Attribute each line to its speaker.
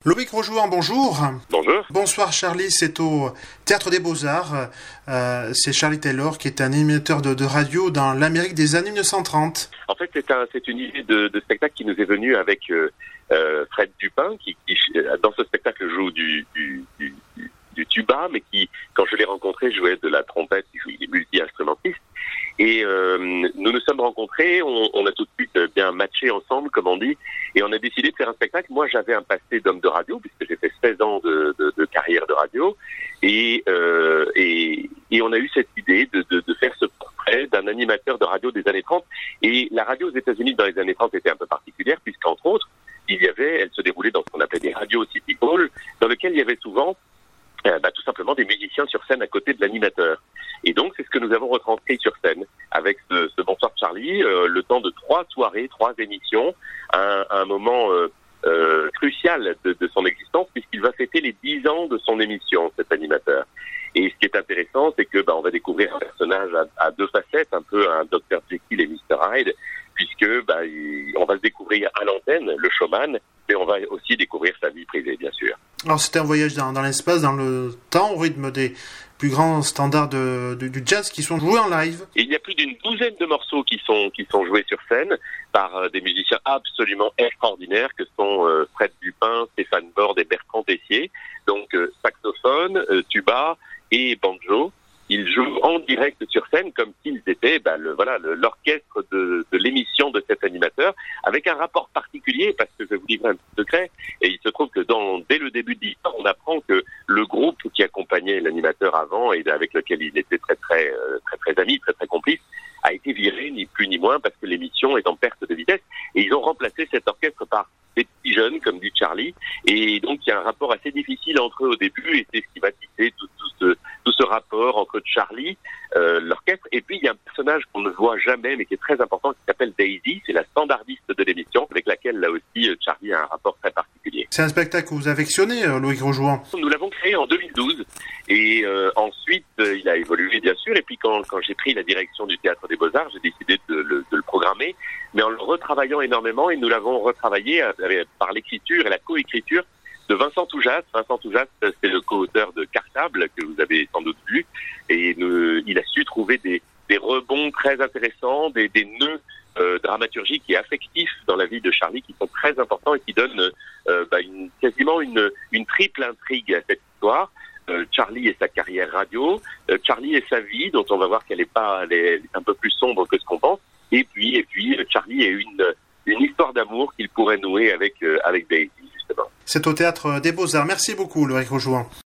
Speaker 1: Loïc Rojouan, bonjour.
Speaker 2: Bonjour.
Speaker 1: Bonsoir Charlie, c'est au Théâtre des Beaux-Arts. C'est Charlie Taylor qui est un animateur de radio dans l'Amérique des années 1930.
Speaker 2: En fait, c'est une idée de spectacle qui nous est venue avec Fred Dupin, qui dans ce spectacle joue du tuba, mais qui, quand je l'ai rencontré, jouait de la trompette, il est multi-instrumentiste. Et nous nous sommes rencontrés, on a tout de suite bien matché ensemble, comme on dit, et on a décidé de faire un spectacle. Moi, j'avais un passé d'homme de radio, puisque j'ai fait 16 ans de carrière de radio, et on a eu cette idée de faire ce portrait d'un animateur de radio des années 30. Et la radio aux États-Unis dans les années 30 était un peu particulière, puisqu'entre autres, elle se déroulait dans ce qu'on appelait des Radio City Hall, dans lequel il y avait souvent tout simplement des musiciens sur scène à côté de l'animateur. Et donc, c'est ce que nous avons retranscrit sur scène avec ce Bonsoir Charlie, le temps de 3 soirées, 3 émissions, un moment crucial de son existence, puisqu'il va fêter les 10 ans de son émission, cet animateur. Et ce qui est intéressant, c'est que on va découvrir un personnage à 2 facettes, un peu un Dr Jekyll et Mr Hyde, puisque on va se découvrir à l'antenne, le showman, mais on va aussi découvrir sa vie privée, bien sûr.
Speaker 1: Alors c'était un voyage dans l'espace, dans le temps, au rythme des plus grands standards du jazz qui sont joués en live.
Speaker 2: Et il y a plus d'une douzaine de morceaux qui sont joués sur scène par des musiciens absolument extraordinaires que sont Fred Dupin, Stéphane Borde et Bertrand Tessier. Donc saxophone, tuba et banjo. Ils jouent en direct sur scène comme s'ils étaient l'orchestre de l'émission de cet animateur, avec un rapport particulier, parce que je vais vous livrer un petit secret, et il se trouve que dès le début de l'histoire, on apprend que le groupe qui accompagnait l'animateur avant et avec lequel il était très ami, très complice, a été viré, ni plus ni moins, parce que l'émission est en perte de vitesse, et ils ont remplacé cet orchestre par des petits jeunes, comme dit Charlie, et donc il y a un rapport assez difficile entre eux au début, et c'est ce qui va tisser tout ce rapport entre Charlie, l'orchestre, et puis il y a un personnage qu'on ne voit jamais, mais qui est très important, qui s'appelle Daisy, c'est la standardiste de l'émission, avec laquelle, là aussi, Charlie a un rapport très particulier.
Speaker 1: C'est un spectacle que vous affectionnez, Loïc Rojouan.
Speaker 2: Nous l'avons créé en 2012, et ensuite, il a évolué, bien sûr, et puis quand j'ai pris la direction du Théâtre des Beaux-Arts, j'ai décidé de le programmer, mais en le retravaillant énormément, et nous l'avons retravaillé par l'écriture et la coécriture de Vincent Toujas. Vincent Toujas, c'est le co-auteur de Cartable, que vous avez sans doute vu, et il a su trouver des rebonds très intéressants, des nœuds dramaturgiques et affectifs dans la vie de Charlie qui sont très importants et qui donnent quasiment une triple intrigue à cette histoire. Charlie et sa carrière radio, Charlie et sa vie, dont on va voir qu'elle est un peu plus sombre que ce qu'on pense, et puis Charlie et une histoire d'amour qu'il pourrait nouer avec Daisy, justement.
Speaker 1: C'est au Théâtre des Beaux-Arts. Merci beaucoup, Loïc Rojouan.